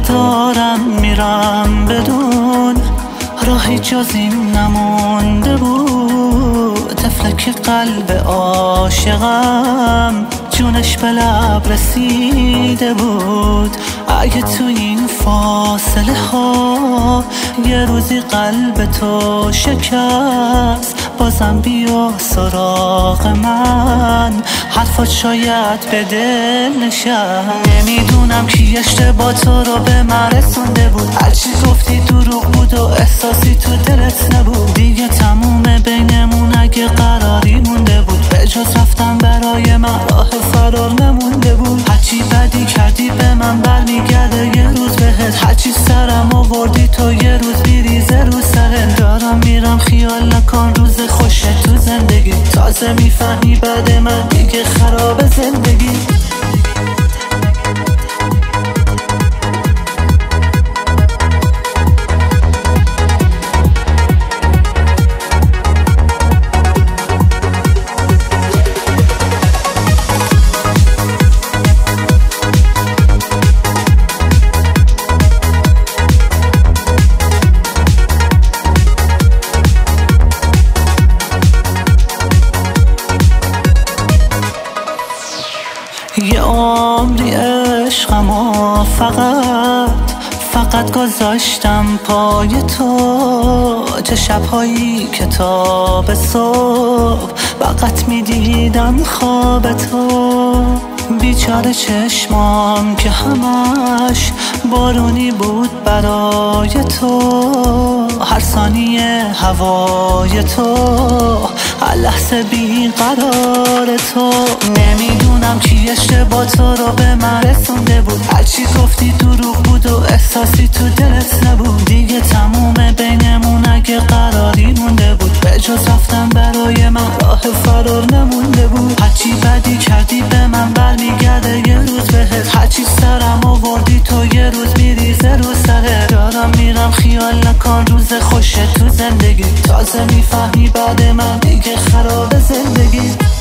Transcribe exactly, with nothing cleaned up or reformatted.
دارم میرم بدون راهی جز این نمونده بود. طفلک قلب عاشقم جونش به لب رسیده بود. اگه تو این فاصله ها یه روزی قلب تو شکست بازم بیا سراغ من، حرفات شاید به دل نشست. نمیدونم کی اشتباه تو رو به من رسونده بود، هرچی گفتی دروغ بود و احساسی تو دلت نبود. دیگه تمومه بینمون اگه قراری مونده بود، به جز رفتن برای من راه فرار نمونده بود. هرچی بدی کردی به من برمیگرده یه روز بهت، هرچی سرم آوردی تو یه روز میریزه رو سرت. دارم میرم خیال نکن روز خوشه تو زندگی، تازه میفهمی بعد من دیگه خراب زندگی. یه عمری عشقمو فقط فقط گذاشتم پای تو، چه شبهایی که تا به صبح فقط میدیدم خواب تو. بیچاره چشمام که همش بارونی بود برای تو، هر ثانیه هوای تو، هر لحظه بیقرار تو. نمیدونم کی اشتباه تو رو به من رسونده بود، هرچی گفتی دروغ بود و احساسی تو دلت نبود. دیگه تمومه بینمون اگه قراری مونده بود، به جز رفتن برای من راه فرار نمونده بود. هرچی بدی کردی به من برمیگرده یه روز بهت، هرچی سرم آوردی تو یه روز میریزه رو سرت. دارم میرم خیال نکن روز خوشه تو زندگی، تازه میفهمی بعد من دیگه خراب زندگی.